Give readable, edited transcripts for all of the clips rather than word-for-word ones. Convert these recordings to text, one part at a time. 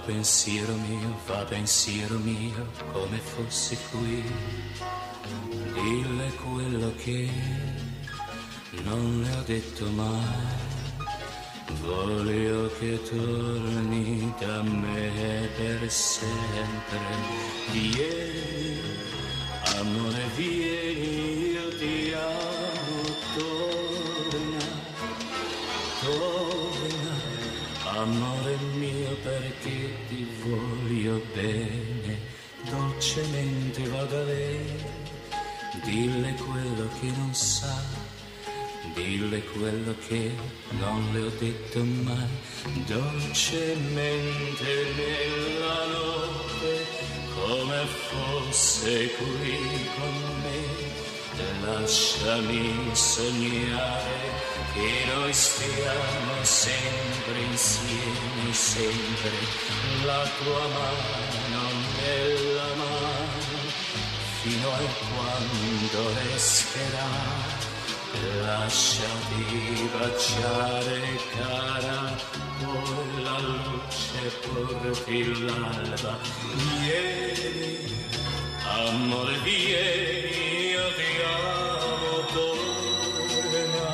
va pensiero mio, come fossi qui. Dille quello che non le ho detto mai. Voglio che torni da me per sempre. Vieni, amore, vieni, io ti amo, torna, torna, amore mio, perché ti voglio bene. Dolcemente va da lei, dille quello che non sa, dille quello che non le ho detto mai. Dolcemente nella notte, come fosse qui con me, lasciami sognare che noi stiamo sempre insieme, sempre la tua mano nella mano, fino a quando resterà. Lasciati baciare, cara, poi la luce porti l'alba. Vieni, amore, vieni, io ti amo, torna,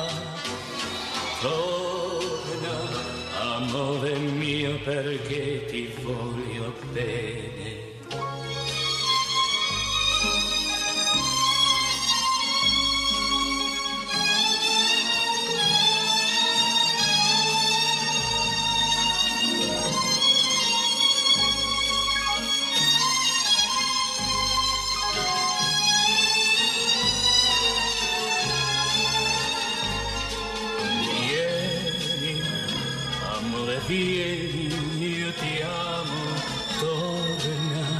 torna, amore mio, perché ti voglio bene. Vieni, io ti amo, torna,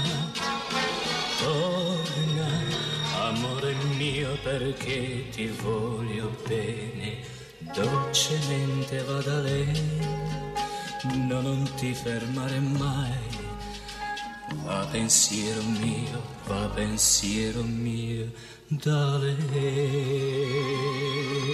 torna, amore mio, perché ti voglio bene. Dolcemente va da lei, no, non ti fermare mai. Va pensiero mio da lei.